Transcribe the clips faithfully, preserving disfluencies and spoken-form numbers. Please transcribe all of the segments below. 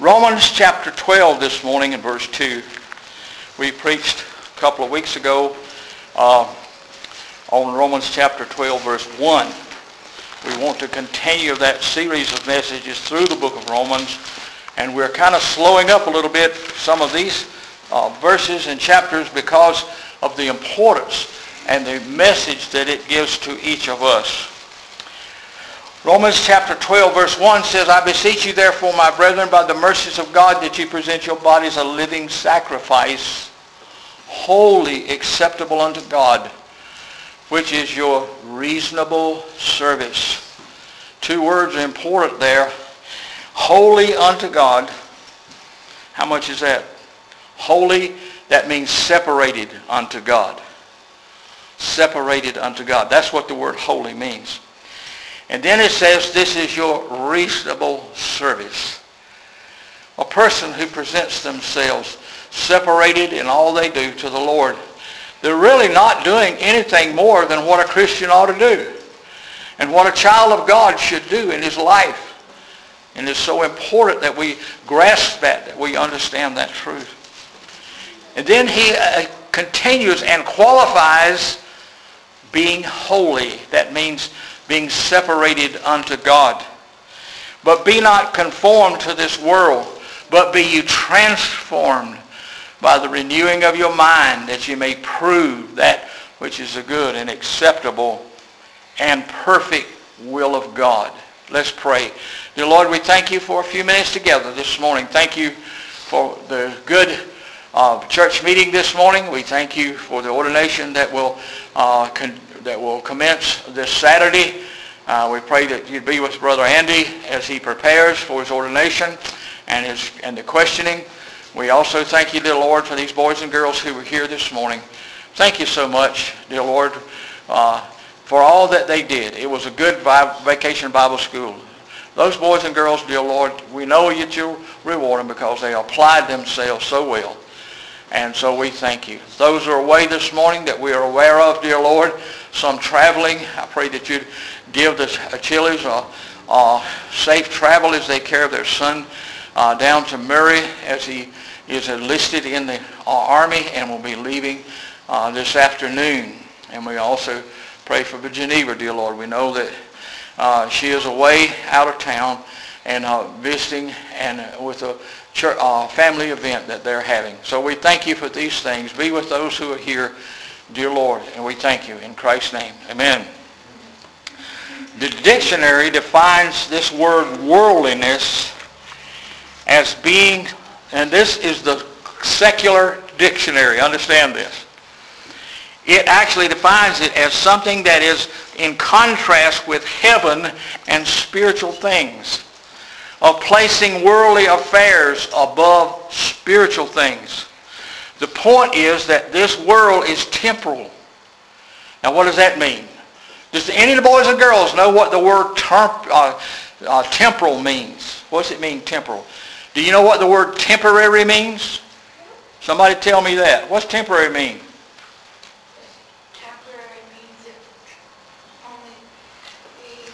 Romans chapter twelve this morning in verse two. We preached a couple of weeks ago uh, on Romans chapter twelve verse one. We want to continue that series of messages through the book of Romans, and we're kind of slowing up a little bit some of these uh, verses and chapters because of the importance and the message that it gives to each of us. Romans chapter twelve verse one says, I beseech you therefore, my brethren, by the mercies of God, that you present your bodies a living sacrifice, wholly acceptable unto God, which is your reasonable service. Two words are important there. Holy unto God. How much is that? Holy, that means separated unto God. Separated unto God. That's what the word holy means. And then it says, this is your reasonable service. A person who presents themselves separated in all they do to the Lord. They're really not doing anything more than what a Christian ought to do and what a child of God should do in his life. And it's so important that we grasp that, that we understand that truth. And then he uh, continues and qualifies being holy. That means being separated unto God. But be not conformed to this world, but be you transformed by the renewing of your mind, that you may prove that which is a good and acceptable and perfect will of God. Let's pray. Dear Lord, we thank you for a few minutes together this morning. Thank you for the good uh, church meeting this morning. We thank you for the ordination that will uh, con- that will commence this Saturday. Uh, we pray that you'd be with Brother Andy as he prepares for his ordination and his and the questioning. We also thank you, dear Lord, for these boys and girls who were here this morning. Thank you so much, dear Lord, uh, for all that they did. It was a good vacation Bible school. Those boys and girls, dear Lord, we know that you'll reward them because they applied themselves so well. And so we thank you. Those are away this morning that we are aware of, dear Lord, some traveling. I pray that you'd give the Achilles a, a safe travel as they carry their son uh, down to Murray as he is enlisted in the uh, Army and will be leaving uh, this afternoon. And we also pray for Geneva, dear Lord. We know that uh, she is away out of town and uh, visiting and uh, with a church, uh, family event that they're having. So we thank you for these things. Be with those who are here, dear Lord, and we thank you in Christ's name. Amen. The dictionary defines this word worldliness as being, and this is the secular dictionary, understand this. It actually defines it as something that is in contrast with heaven and spiritual things, of placing worldly affairs above spiritual things. The point is that this world is temporal. Now what does that mean? Does any of the boys and girls know what the word temp- uh, uh, temporal means? What does it mean, temporal? Do you know what the word temporary means? Somebody tell me that. What's temporary mean? Temporary means it only be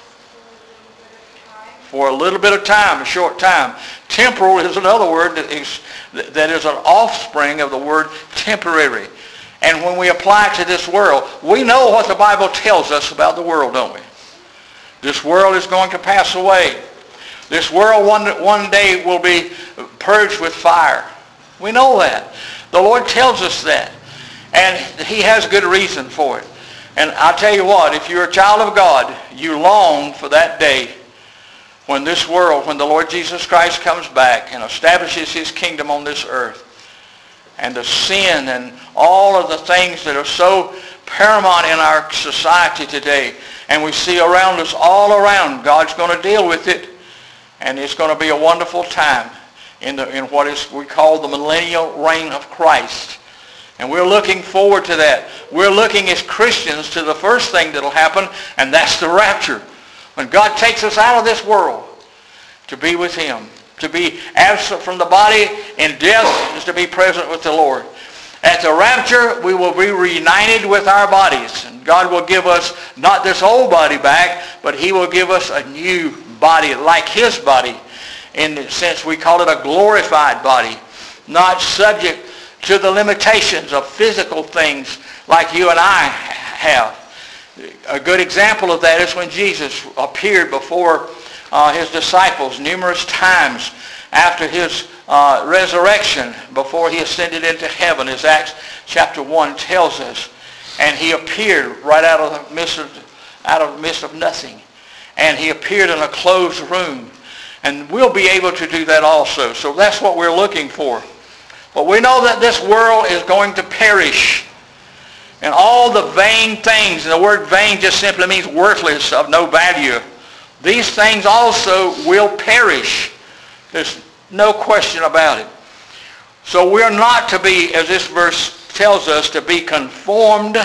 left for a little bit of time. For a little bit of time, a short time. Temporal is another word that is, that is an offspring of the word temporary. And when we apply it to this world, we know what the Bible tells us about the world, don't we? This world is going to pass away. This world one, one day will be purged with fire. We know that. The Lord tells us that. And he has good reason for it. And I'll tell you what, if you're a child of God, you long for that day when this world, when the Lord Jesus Christ comes back and establishes his kingdom on this earth. And the sin and all of the things that are so paramount in our society today. And we see around us, all around, God's going to deal with it. And it's going to be a wonderful time in, the, in what is we call the millennial reign of Christ. And we're looking forward to that. We're looking as Christians to the first thing that will happen, and that's the rapture. When God takes us out of this world to be with him. To be absent from the body in death is to be present with the Lord. At the rapture, we will be reunited with our bodies. And God will give us not this old body back, but he will give us a new body like his body. in the sense we call it a glorified body, not subject to the limitations of physical things like you and I have. A good example of that is when Jesus appeared before uh, his disciples numerous times after his uh, resurrection, before he ascended into heaven, as Acts chapter one tells us. And he appeared right out of the midst of, out of the midst of nothing. And he appeared in a closed room. And we'll be able to do that also. So that's what we're looking for. But we know that this world is going to perish. And all the vain things, and the word vain just simply means worthless, of no value. These things also will perish. There's no question about it. So we're not to be, as this verse tells us, to be conformed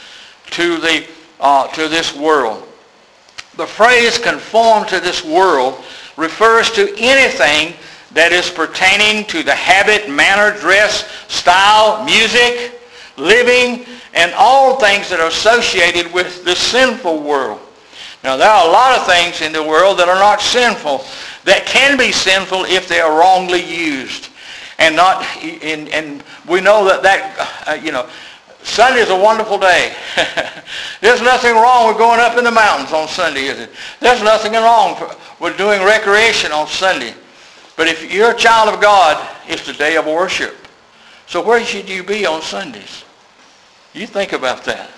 to the uh, to this world. The phrase conform to this world refers to anything that is pertaining to the habit, manner, dress, style, music, living, and all things that are associated with the sinful world. Now, there are a lot of things in the world that are not sinful, that can be sinful if they are wrongly used. And not, and, and we know that that, uh, you know, Sunday is a wonderful day. There's nothing wrong with going up in the mountains on Sunday, is it? There's nothing wrong with doing recreation on Sunday. But if you're a child of God, it's the day of worship. So where should you be on Sundays? You think about that.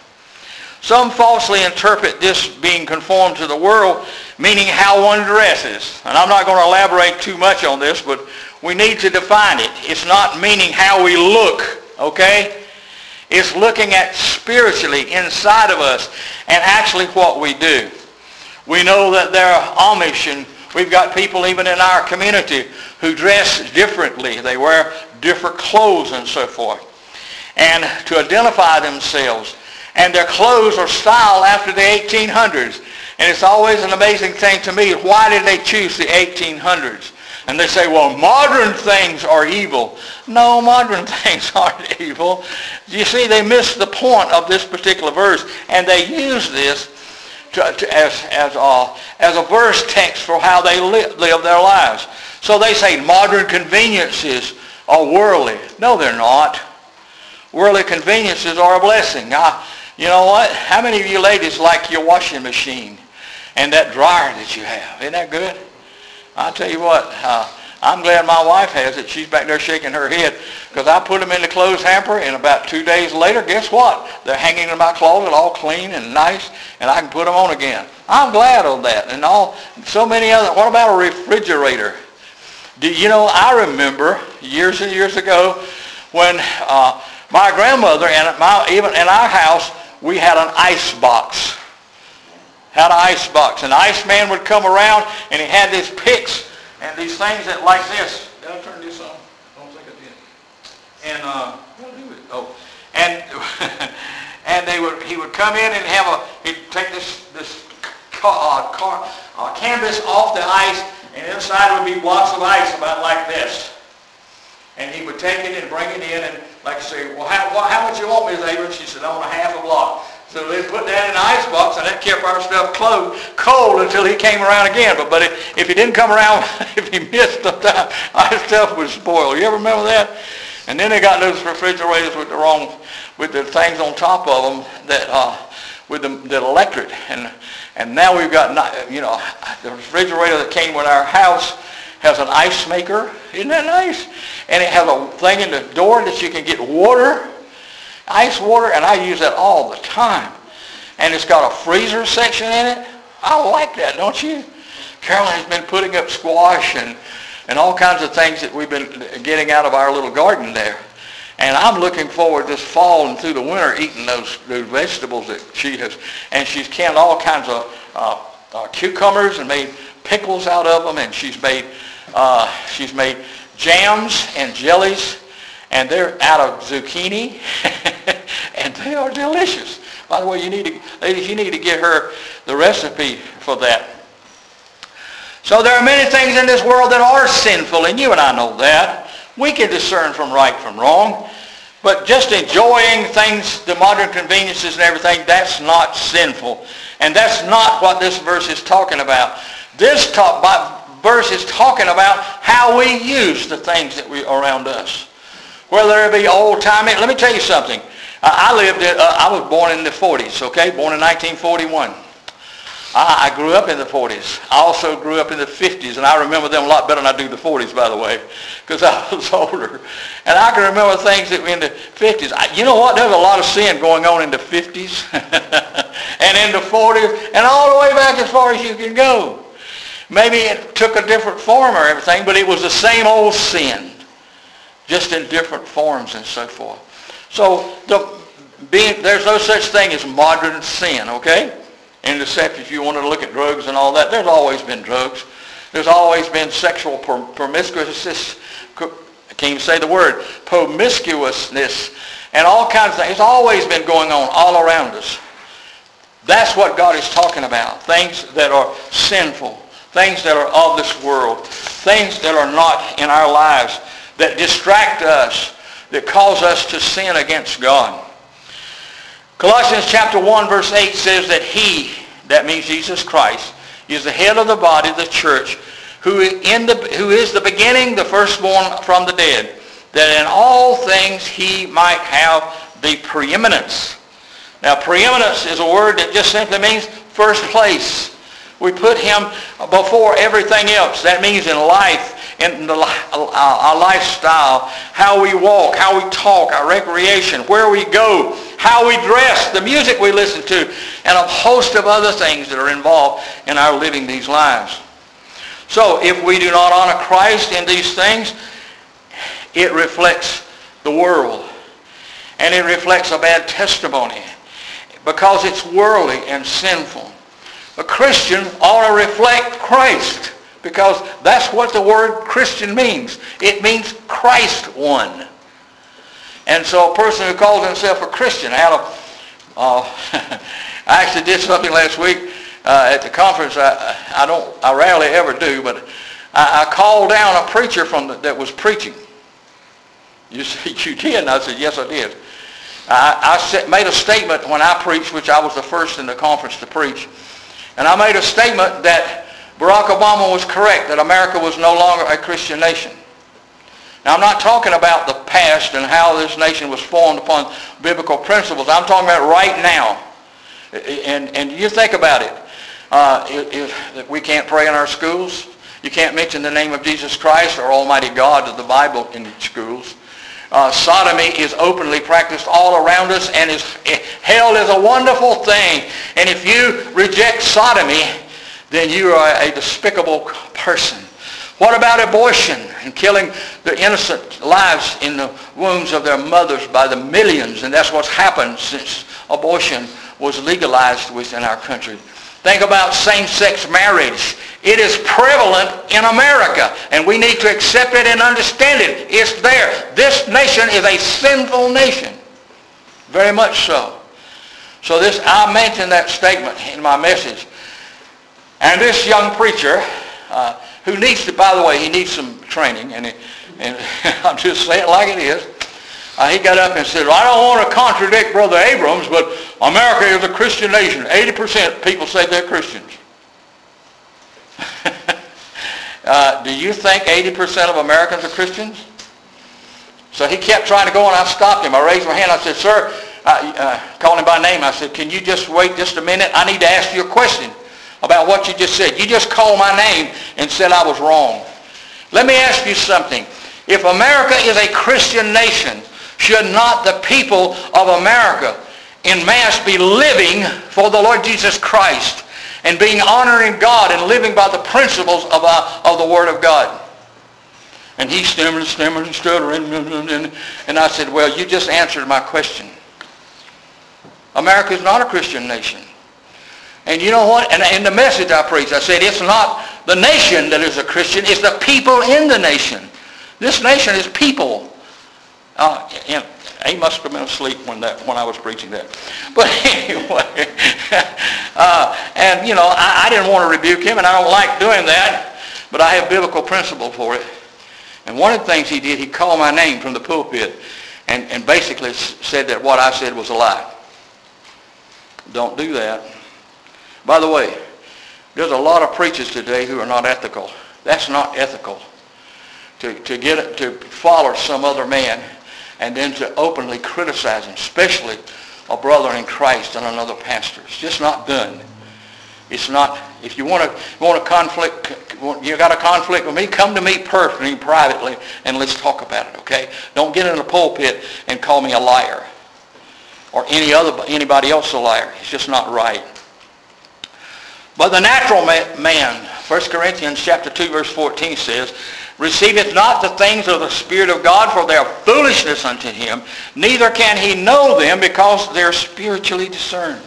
Some falsely interpret this being conformed to the world, meaning how one dresses. And I'm not going to elaborate too much on this, but we need to define it. It's not meaning how we look, okay? It's looking at spiritually inside of us and actually what we do. We know that there are Amish, and we've got people even in our community who dress differently. They wear different clothes and so forth, and to identify themselves. And their clothes are styled after the eighteen hundreds. And it's always an amazing thing to me, why did they choose the eighteen hundreds? And they say, well, modern things are evil. No, modern things aren't evil. You see, they missed the point of this particular verse, and they use this to, to, as, as, a, as a verse text for how they li- live their lives. So they say modern conveniences are worldly. No, they're not. Worldly conveniences are a blessing. I, you know what? How many of you ladies like your washing machine and that dryer that you have? Isn't that good? I'll tell you what, uh, I'm glad my wife has it. She's back there shaking her head because I put them in the clothes hamper, and about two days later, guess what? They're hanging in my closet all clean and nice, and I can put them on again. I'm glad of that. And all so many other, what about a refrigerator? Do you know, I remember years and years ago when uh, my grandmother and my, even in our house, we had an ice box. Had an ice box. And the ice man would come around, and he had these picks and these things that like this. Did I turn this on? I don't think I did. And uh, what do it? Oh, and and they would he would come in and have a he'd take this this car, car uh, canvas off the ice, and inside would be blocks of ice about like this. And he would take it and bring it in, and like I say, well, how, how much you want, Miz Abrams? She said, I want a half a block. So they'd put that in the ice box, and that kept our stuff cold, cold until he came around again. But but if, if he didn't come around, if he missed the time, our stuff would spoil. You ever remember that? And then they got those refrigerators with the wrong, with the things on top of them that uh, with the that electric. And and now we've got, you know, the refrigerator that came with our house has an ice maker. Isn't that nice? And it has a thing in the door that you can get water, ice water, and I use that all the time. And it's got a freezer section in it. I like that, don't you? Carolyn has been putting up squash and, and all kinds of things that we've been getting out of our little garden there. And I'm looking forward this fall and through the winter eating those, those vegetables that she has. And she's canned all kinds of uh, uh, cucumbers and made pickles out of them, and she's made uh, she's made jams and jellies, and they're out of zucchini, and they are delicious. By the way, you need to, ladies, you need to get her the recipe for that. So there are many things in this world that are sinful, and you and I know that. We can discern from right from wrong, but just enjoying things, the modern conveniences and everything, that's not sinful. And that's not what this verse is talking about. This talk, verse is talking about how we use the things that we around us. Whether it be old-timey. Let me tell you something. I lived in, uh, I was born in the forties, okay? Born in nineteen forty-one. I, I grew up in the forties. I also grew up in the fifties, and I remember them a lot better than I do the forties, by the way, because I was older. And I can remember things that were in the fifties. I, you know what? There was a lot of sin going on in the fifties and in the forties and all the way back as far as you can go. Maybe it took a different form or everything, but it was the same old sin, just in different forms and so forth. So the, being, there's no such thing as modern sin, okay? And except if you want to look at drugs and all that, there's always been drugs. There's always been sexual promiscuousness. I can't even say the word. Promiscuousness and all kinds of things. It's always been going on all around us. That's what God is talking about. Things that are sinful. Things that are of this world. Things that are not in our lives. That distract us. That cause us to sin against God. Colossians chapter one verse eight says that he, that means Jesus Christ, is the head of the body, the church, who, in the, who is the beginning, the firstborn from the dead, that in all things he might have the preeminence. Now preeminence is a word that just simply means first place. We put him before everything else. That means in life, in the, our lifestyle, how we walk, how we talk, our recreation, where we go, how we dress, the music we listen to, and a host of other things that are involved in our living these lives. So if we do not honor Christ in these things, it reflects the world. And it reflects a bad testimony because it's worldly and sinful. A Christian ought to reflect Christ because that's what the word Christian means. It means Christ one. And so a person who calls himself a Christian out of, uh, I actually did something last week uh, at the conference. I, I don't, I rarely ever do, but I, I called down a preacher from the, that was preaching. You said you did, and I said yes, I did. I, I set, made a statement when I preached, which I was the first in the conference to preach, and I made a statement that Barack Obama was correct, that America was no longer a Christian nation. Now, I'm not talking about the past and how this nation was formed upon biblical principles. I'm talking about right now. And, and you think about it. Uh, if, if we can't pray in our schools. You can't mention the name of Jesus Christ or Almighty God of the Bible in schools. Uh, sodomy is openly practiced all around us and is held as a wonderful thing. And if you reject sodomy, then you are a despicable person. What about abortion and killing the innocent lives in the wombs of their mothers by the millions? And that's what's happened since abortion was legalized within our country. Think about same-sex marriage. It is prevalent in America, and we need to accept it and understand it. It's there. This nation is a sinful nation. Very much so. So this, I mentioned that statement in my message. And this young preacher, uh, who needs to, by the way, he needs some training, and, he, and I'm just saying it like it is. Uh, he got up and said, well, I don't want to contradict Brother Abrams, but America is a Christian nation. eighty percent of people say they're Christians. uh, do you think eighty percent of Americans are Christians? So he kept trying to go, and I stopped him. I raised my hand. I said, sir, I uh, called him by name. I said, can you just wait just a minute? I need to ask you a question about what you just said. You just called my name and said I was wrong. Let me ask you something. If America is a Christian nation, should not the people of America in mass be living for the Lord Jesus Christ and being honoring God and living by the principles of, uh, of the Word of God? And he stammered and stammered and stuttered, and, and I said, well, you just answered my question. America is not a Christian nation. And you know what? And in the message I preached, I said it's not the nation that is a Christian, it's the people in the nation. This nation is people. Uh, and he must have been asleep when that when I was preaching that. But anyway, uh, and you know, I, I didn't want to rebuke him, and I don't like doing that, but I have biblical principle for it. And one of the things he did, he called my name from the pulpit and, and basically said that what I said was a lie. Don't do that. By the way, there's a lot of preachers today who are not ethical That's not ethical. To, to get to follow some other man and then to openly criticize him, especially a brother in Christ and another pastor. It's just not done. It's not, if you want to want a conflict, you got a conflict with me, come to me personally, privately, and let's talk about it, okay? Don't get in the pulpit and call me a liar or any other anybody else a liar. It's just not right. But the natural man, First Corinthians chapter two, verse fourteen says, receiveth not the things of the Spirit of God, for they are foolishness unto him, neither can he know them, because they are spiritually discerned.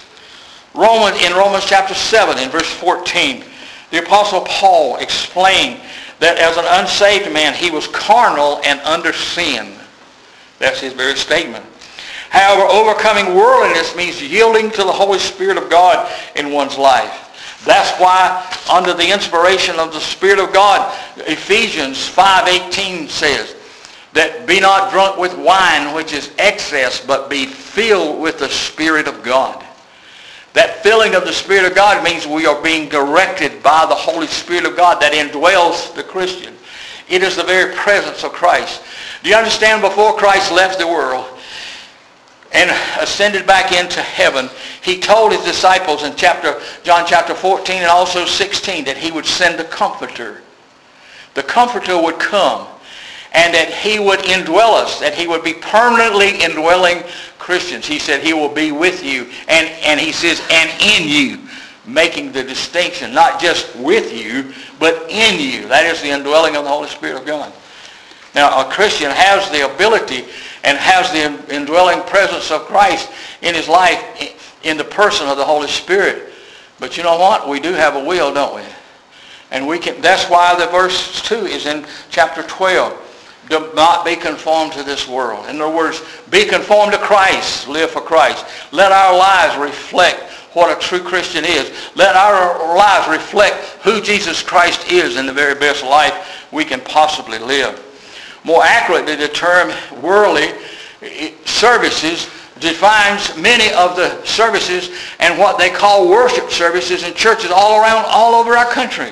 Romans, in Romans chapter seven, in verse fourteen, the Apostle Paul explained that as an unsaved man, he was carnal and under sin. That's his very statement. However, overcoming worldliness means yielding to the Holy Spirit of God in one's life. That's why, under the inspiration of the Spirit of God, Ephesians five eighteen says that be not drunk with wine, which is excess, but be filled with the Spirit of God. That filling of the Spirit of God means we are being directed by the Holy Spirit of God that indwells the Christian. It is the very presence of Christ. Do you understand, before Christ left the world and ascended back into heaven, he told his disciples in chapter John chapter fourteen and also sixteen that he would send the Comforter. The Comforter would come, and that he would indwell us, that he would be permanently indwelling Christians. He said he will be with you, and, and he says, and in you, making the distinction, not just with you, but in you. That is the indwelling of the Holy Spirit of God. Now, a Christian has the ability and has the indwelling presence of Christ in his life in the person of the Holy Spirit. But you know what? We do have a will, don't we? And we can. That's why the verse two is in chapter twelve. Do not be conformed to this world. In other words, be conformed to Christ. Live for Christ. Let our lives reflect what a true Christian is. Let our lives reflect who Jesus Christ is in the very best life we can possibly live. More accurately, the term worldly services defines many of the services and what they call worship services in churches all around, all over our country.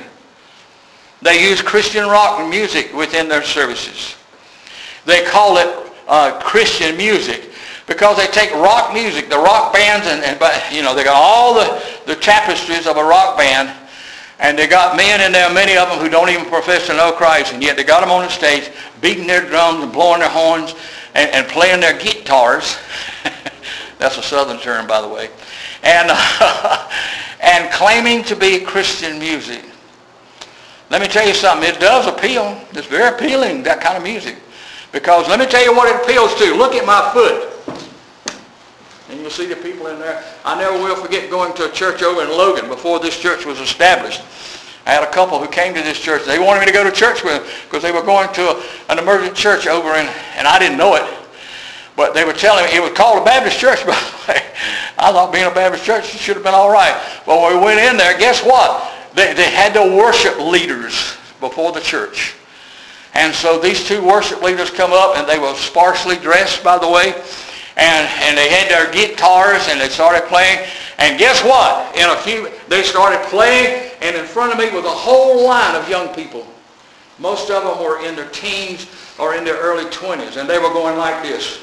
They use Christian rock music within their services. They call it uh, Christian music because they take rock music, the rock bands, and, and you know, they got all the, the tapestries of a rock band, and they got men in there, many of them who don't even profess to know Christ, and yet they got them on the stage beating their drums and blowing their horns and, and playing their guitars. That's a southern term, by the way. And, uh, and claiming to be Christian music. Let me tell you something. It does appeal. It's very appealing, that kind of music. Because let me tell you what it appeals to. Look at my foot. And you'll see the people in there. I never will forget going to a church over in Logan before this church was established. I had a couple who came to this church. They wanted me to go to church with them because they were going to a, an emergent church over in, and I didn't know it. But they were telling me, it was called a Baptist church, by the way. I thought being a Baptist church should have been all right. But when we went in there, guess what? They, they had the worship leaders before the church. And so these two worship leaders come up, and they were sparsely dressed, by the way. And, and they had their guitars, and they started playing. And guess what? In a few, they started playing, and in front of me was a whole line of young people. Most of them were in their teens or in their early twenties, and they were going like this.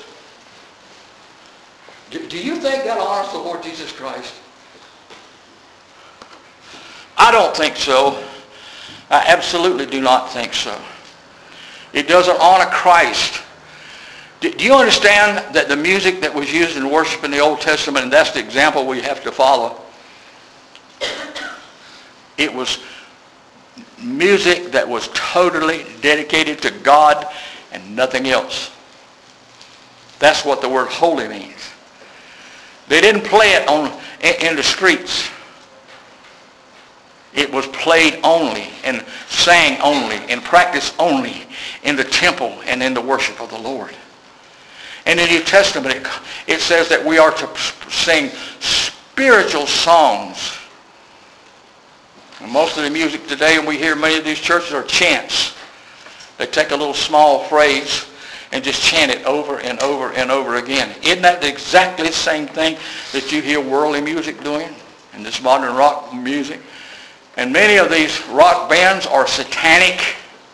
Do, do you think that honors the Lord Jesus Christ? I don't think so. I absolutely do not think so. It doesn't honor Christ. Do you understand that the music that was used in worship in the Old Testament, and that's the example we have to follow, it was music that was totally dedicated to God and nothing else. That's what the word holy means. They didn't play it on in the streets. It was played only and sang only and practiced only in the temple and in the worship of the Lord. And in the New Testament, it, it says that we are to sing spiritual songs. And most of the music today, and we hear many of these churches, are chants. They take a little small phrase and just chant it over and over and over again. Isn't that exactly the same thing that you hear worldly music doing and this modern rock music? And many of these rock bands are satanic.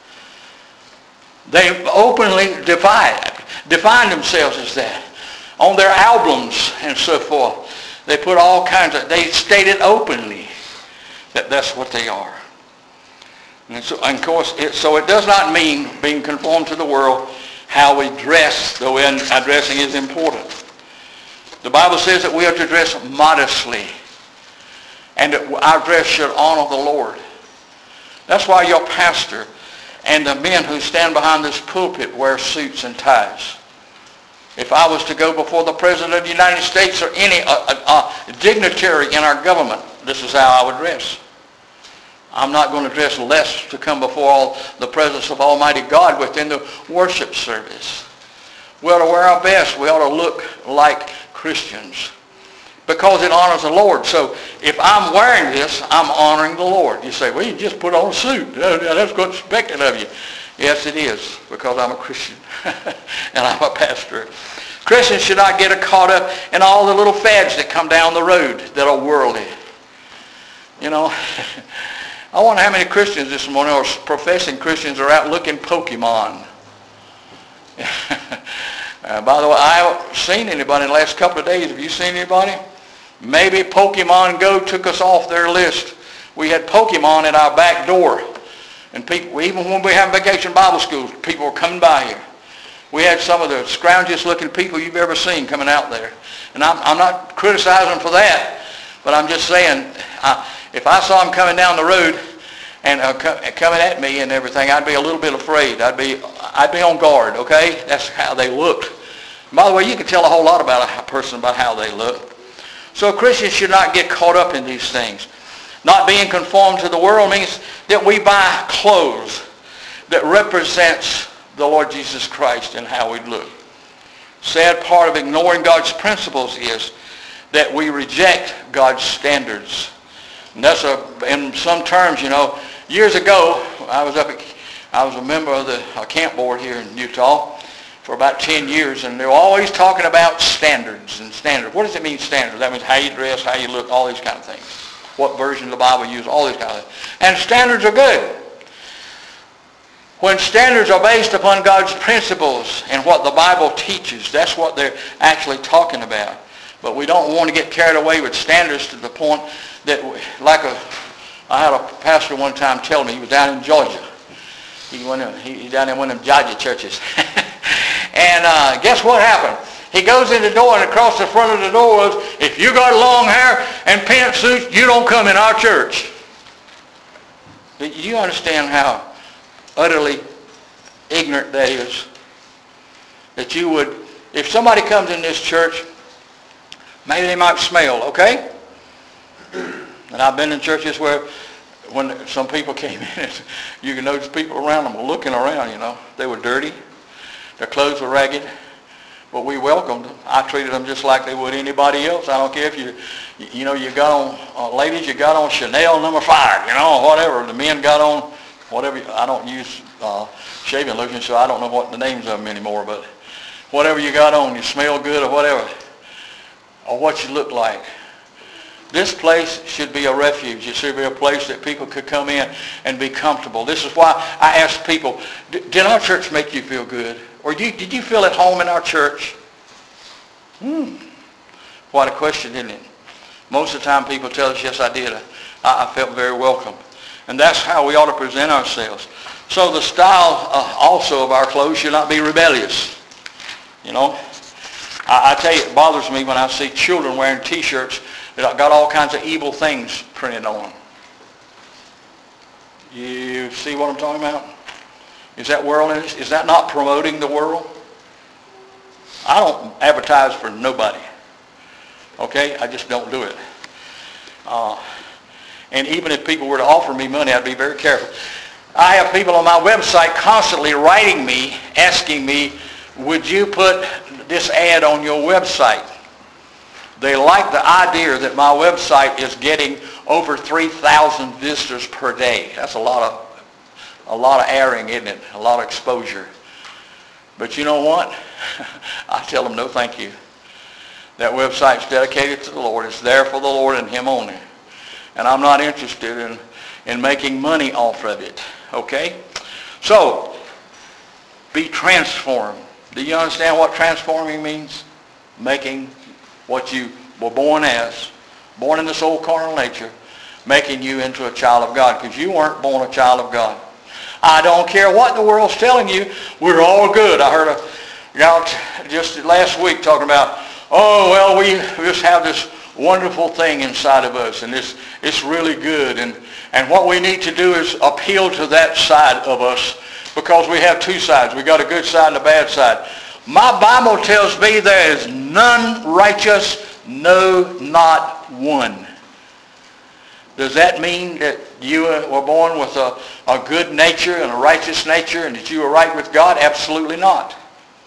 They openly defy it, define themselves as that. On their albums and so forth, they put all kinds of, they state it openly that that's what they are. And, so, and of course, it, so it does not mean being conformed to the world, how we dress, though our dressing is important. The Bible says that we are to dress modestly, and that our dress should honor the Lord. That's why your pastor and the men who stand behind this pulpit wear suits and ties. If I was to go before the President of the United States or any uh, uh, uh, dignitary in our government, this is how I would dress. I'm not going to dress less to come before all the presence of Almighty God within the worship service. We ought to wear our best. We ought to look like Christians because it honors the Lord. So if I'm wearing this, I'm honoring the Lord. You say, well, you just put on a suit. That's what's expected of you. Yes, it is, because I'm a Christian and I'm a pastor. Christians should not get caught up in all the little fads that come down the road that are worldly. You know, I wonder how many Christians this morning, or professing Christians, are out looking Pokemon. uh, by the way, I haven't seen anybody in the last couple of days. Have you seen anybody? Maybe Pokemon Go took us off their list. We had Pokemon at our back door. And people, even when we have vacation Bible schools, people were coming by here. We had some of the scroungiest looking people you've ever seen coming out there. And I'm, I'm not criticizing for that, but I'm just saying, I, if I saw them coming down the road and uh, co- coming at me and everything, I'd be a little bit afraid. I'd be, I'd be on guard, okay? That's how they looked. And by the way, you can tell a whole lot about a person by how they look. So Christians should not get caught up in these things. Not being conformed to the world means that we buy clothes that represents the Lord Jesus Christ and how we look. Sad part of ignoring God's principles is that we reject God's standards. And that's a, in some terms, you know, years ago, I was up at, I was a member of the uh, camp board here in Utah for about ten years, and they were always talking about standards and standards. What does it mean, standards? That means how you dress, how you look, all these kind of things. What version of the Bible you use, all these kind of things. And standards are good. When standards are based upon God's principles and what the Bible teaches, that's what they're actually talking about. But we don't want to get carried away with standards to the point that, we, like a, I had a pastor one time tell me, he was down in Georgia. He went in, he, he down in one of them Georgia churches. and uh, guess what happened? He goes in the door, and across the front of the door was, if you got long hair and pantsuits, you don't come in our church. Do you understand how utterly ignorant that is? That you would, if somebody comes in this church, maybe they might smell, okay? And I've been in churches where when some people came in, you can notice people around them were looking around, you know. They were dirty. Their clothes were ragged. But we welcomed them. I treated them just like they would anybody else. I don't care if you, you know, you got on, uh, ladies, you got on Chanel number five, you know, whatever. The men got on whatever. I don't use uh, shaving lotion, so I don't know what the names of them anymore. But whatever you got on, you smell good or whatever, or what you look like. This place should be a refuge. It should be a place that people could come in and be comfortable. This is why I ask people, did our church make you feel good? Or did you, did you feel at home in our church? Hmm. What a question, isn't it? Most of the time people tell us, yes, I did. I, I felt very welcome. And that's how we ought to present ourselves. So the style uh, also of our clothes should not be rebellious. You know, I, I tell you, it bothers me when I see children wearing T-shirts that got all kinds of evil things printed on them. You see what I'm talking about? Is that worldliness? Is that not promoting the world? I don't advertise for nobody. Okay? I just don't do it. Uh, and even if people were to offer me money, I'd be very careful. I have people on my website constantly writing me, asking me, would you put this ad on your website? They like the idea that my website is getting over three thousand visitors per day. That's a lot of a lot of airing, isn't it? A lot of exposure. But you know what? I tell them, no thank you. That website's dedicated to the Lord. It's there for the Lord and Him only. And I'm not interested in, and making money off of it. Okay? So, be transformed. Do you understand what transforming means? Making what you were born as, born in this old carnal nature, making you into a child of God, because you weren't born a child of God. I don't care what the world's telling you. We're all good. I heard a guy just last week talking about, oh, well, we just have this wonderful thing inside of us, and it's, it's really good. And, and what we need to do is appeal to that side of us, because we have two sides. We got a good side and a bad side. My Bible tells me there is none righteous, no, not one. Does that mean that you were born with a, a good nature and a righteous nature and that you were right with God? Absolutely not.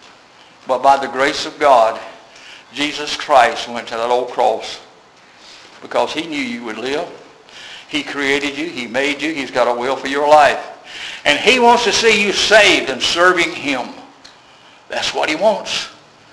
But by the grace of God, Jesus Christ went to that old cross because he knew you would live. He created you. He made you. He's got a will for your life. And he wants to see you saved and serving him. That's what he wants.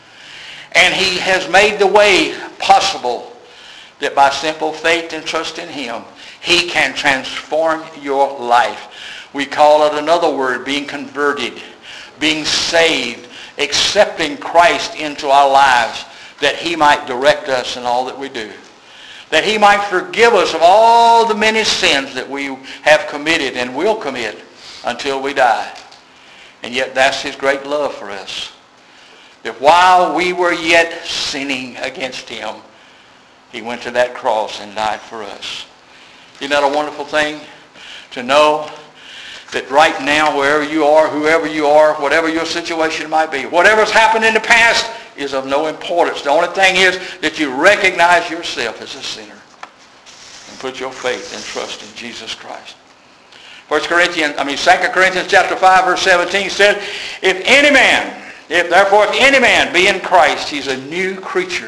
And he has made the way possible that by simple faith and trust in him, he can transform your life. We call it another word, being converted, being saved, accepting Christ into our lives, that he might direct us in all that we do. That he might forgive us of all the many sins that we have committed and will commit until we die. And yet that's his great love for us. That while we were yet sinning against him, he went to that cross and died for us. Isn't that a wonderful thing? To know that right now, wherever you are, whoever you are, whatever your situation might be, whatever's happened in the past is of no importance. The only thing is that you recognize yourself as a sinner and put your faith and trust in Jesus Christ. First Corinthians, I mean Second Corinthians chapter five, verse seventeen said, if any man, if therefore if any man be in Christ, he's a new creature.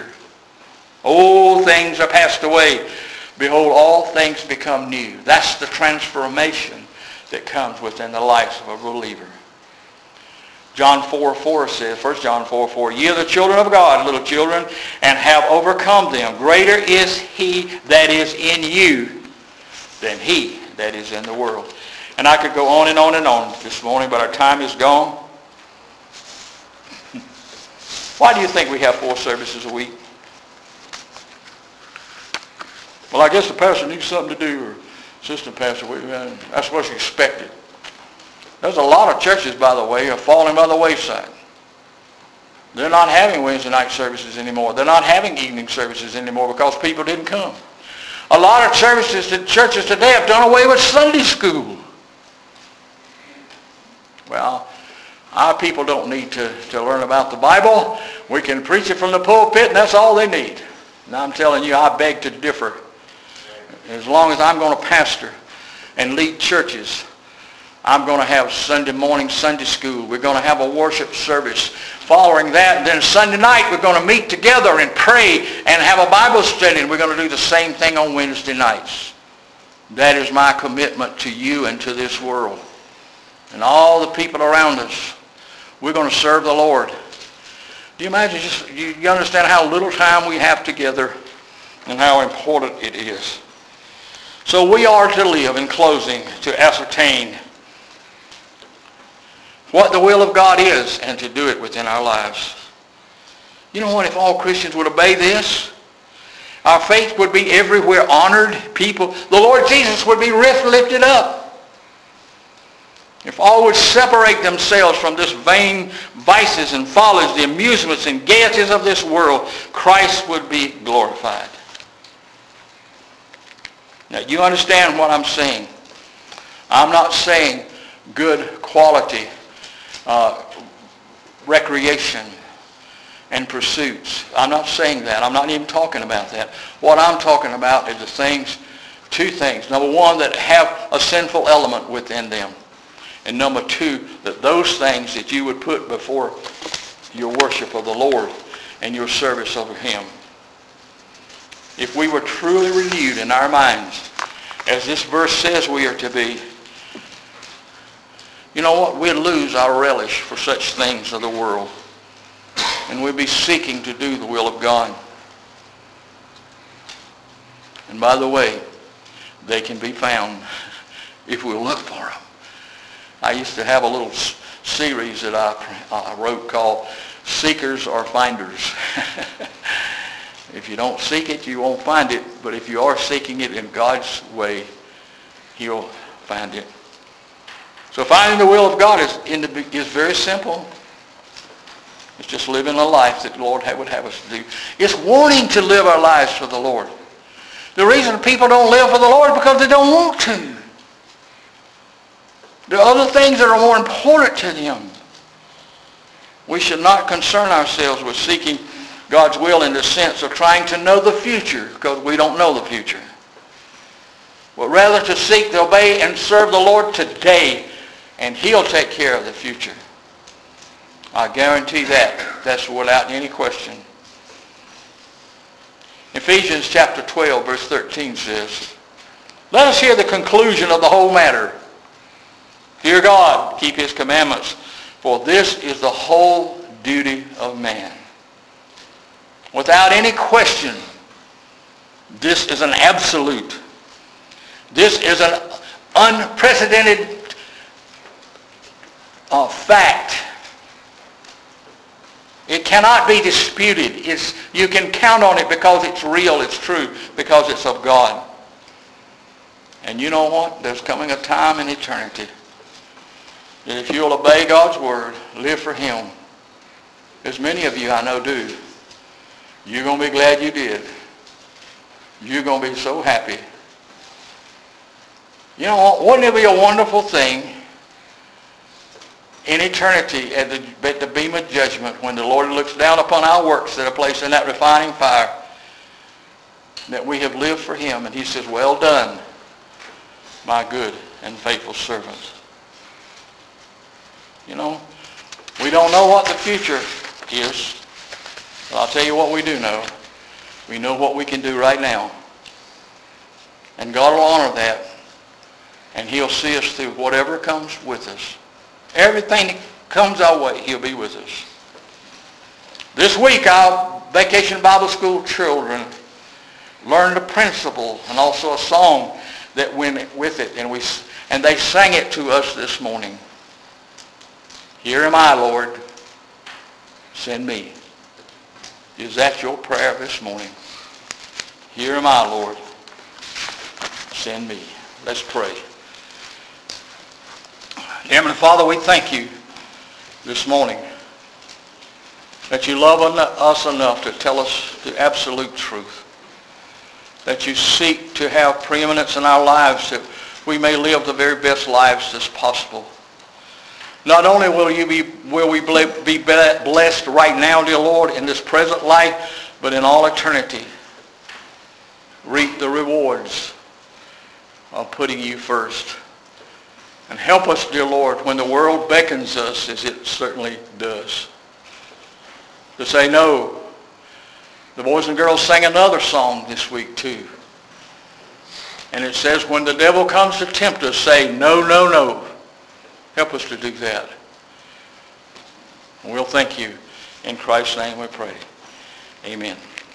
Old things are passed away. Behold, all things become new. That's the transformation that comes within the life of a believer. John four four says, First John four four, ye are the children of God, little children, and have overcome them. Greater is he that is in you than he that is in the world. And I could go on and on and on this morning, but our time is gone. Why do you think we have four services a week? Well, I guess the pastor needs something to do, or assistant pastor, that's what's expected. There's a lot of churches, by the way, are falling by the wayside. They're not having Wednesday night services anymore. They're not having evening services anymore because people didn't come. A lot of services, churches today have done away with Sunday school. Well, our people don't need to, to learn about the Bible. We can preach it from the pulpit, and that's all they need. And I'm telling you, I beg to differ. As long as I'm going to pastor and lead churches, I'm going to have Sunday morning Sunday school. We're going to have a worship service. Following that, then Sunday night, we're going to meet together and pray and have a Bible study. And we're going to do the same thing on Wednesday nights. That is my commitment to you and to this world. And all the people around us. We're going to serve the Lord. Do you imagine, just, you, you understand how little time we have together and how important it is. So we are to live, in closing, to ascertain what the will of God is and to do it within our lives. You know what? If all Christians would obey this, our faith would be everywhere honored. People, the Lord Jesus would be lifted up. If all would separate themselves from this vain vices and follies, the amusements and gaieties of this world, Christ would be glorified. Now, you understand what I'm saying. I'm not saying good quality uh, recreation and pursuits. I'm not saying that. I'm not even talking about that. What I'm talking about is the things, two things. Number one, that have a sinful element within them. And number two, that those things that you would put before your worship of the Lord and your service of him. If we were truly renewed in our minds, as this verse says we are to be, you know what? We'd lose our relish for such things of the world. And we'd be seeking to do the will of God. And by the way, they can be found if we'll look for them. I used to have a little s- series that I, I wrote called Seekers or Finders. If you don't seek it, you won't find it. But if you are seeking it in God's way, He'll find it. So finding the will of God is, in the, is very simple. It's just living a life that the Lord would have us to do. It's wanting to live our lives for the Lord. The reason people don't live for the Lord is because they don't want to. There are other things that are more important to them. We should not concern ourselves with seeking God's will in the sense of trying to know the future, because we don't know the future. But rather to seek, to obey, and serve the Lord today, and He'll take care of the future. I guarantee that. That's without any question. Ephesians chapter twelve, verse thirteen says, "Let us hear the conclusion of the whole matter. Fear God, keep His commandments, for this is the whole duty of man." Without any question, this is an absolute. This is an unprecedented uh, fact. It cannot be disputed. It's, you can count on it because it's real, it's true, because it's of God. And you know what? There's coming a time in eternity that if you'll obey God's word, live for Him, as many of you I know do, you're going to be glad you did. You're going to be so happy. You know what? Wouldn't it be a wonderful thing in eternity at the, at the beam of judgment when the Lord looks down upon our works that are placed in that refining fire, that we have lived for Him, and He says, "Well done, my good and faithful servant." You know, we don't know what the future is, but I'll tell you what we do know. We know what we can do right now. And God will honor that, and He'll see us through whatever comes with us. Everything that comes our way, He'll be with us. This week, our Vacation Bible School children learned a principle and also a song that went with it, and we and they sang it to us this morning. "Here am I, Lord, send me." Is that your prayer this morning? Here am I, Lord, send me. Let's pray. Heavenly Father, we thank You this morning that You love us enough to tell us the absolute truth, that You seek to have preeminence in our lives that we may live the very best lives that's possible. Not only will you be will we be blessed right now, dear Lord, in this present life, but in all eternity, reap the rewards of putting You first. And help us, dear Lord, when the world beckons us, as it certainly does, to say no. The boys and girls sang another song this week too. And it says, when the devil comes to tempt us, say, no, no, no. Help us to do that. And we'll thank You. In Christ's name we pray. Amen.